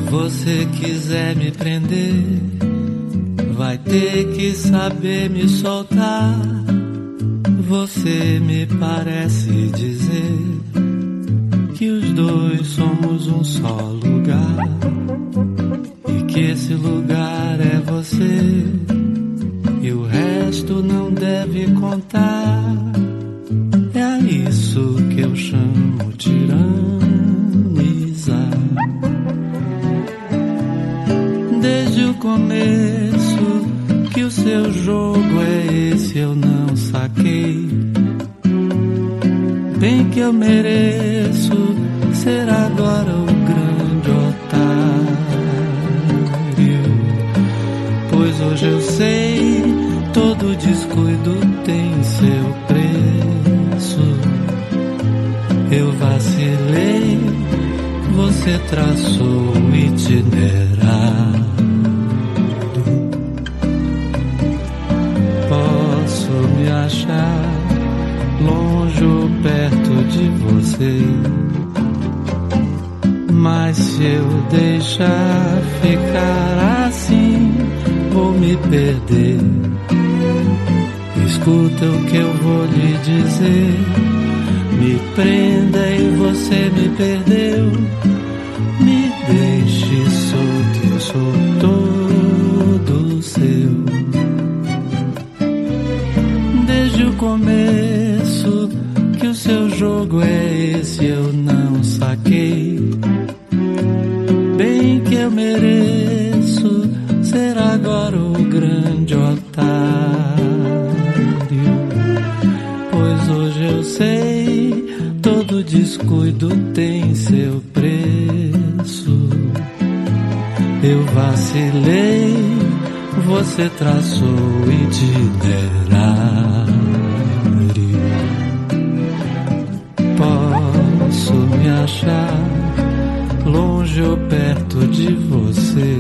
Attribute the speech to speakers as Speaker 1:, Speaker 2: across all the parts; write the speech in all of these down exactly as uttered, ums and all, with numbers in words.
Speaker 1: você quiser me prender, vai ter que saber me soltar. Você me parece dizer que os dois somos um só lugar, e que esse lugar é você, e o resto não deve contar. É a isso que eu chamo tiranizar. Desde o começo que o seu jogo é esse, eu não saquei. Bem que eu mereço ser agora o grande otário, pois hoje eu sei, todo descuido tem seu preço. Eu vacilei, você traçou o itinerário. Posso me achar longe ou perto de você, mas se eu deixar ficar assim, vou me perder. Escuta o que eu vou lhe dizer. Me prenda e você me perdeu. Me deixe solto, eu sou todo seu. Desde o começo que o seu jogo é esse, eu não saquei. Bem que eu mereço ser agora o grande otário, pois hoje eu sei, todo descuido tem seu preço. Eu vacilei, você traçou o itinerário. Posso me achar longe ou perto de você,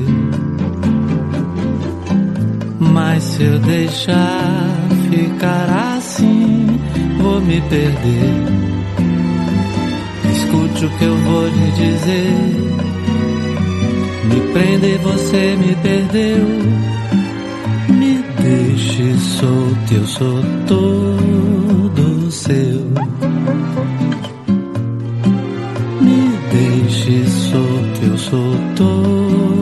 Speaker 1: mas se eu deixar ficar assim, vou me perder. Escute o que eu vou lhe dizer. Me prenda e você me perdeu. Me deixe solto, eu sou todo seu. Me deixe solto, eu sou todo